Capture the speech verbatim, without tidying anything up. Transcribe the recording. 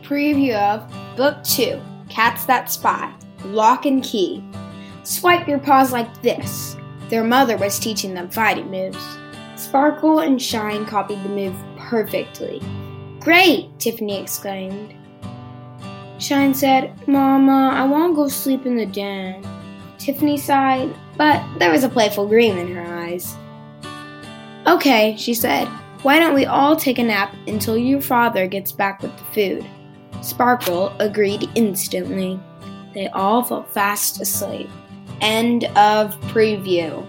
Preview of Book two, Cats That Spy, Lock and Key. Swipe your paws like this. Their mother was teaching them fighting moves. Sparkle and Shine copied the move perfectly. Great, Tiffany exclaimed. Shine said, Mama, I want to go sleep in the den. Tiffany sighed, but there was a playful gleam in her eyes. Okay, she said, why don't we all take a nap until your father gets back with the food? Sparkle agreed instantly. They all fell fast asleep. End of preview.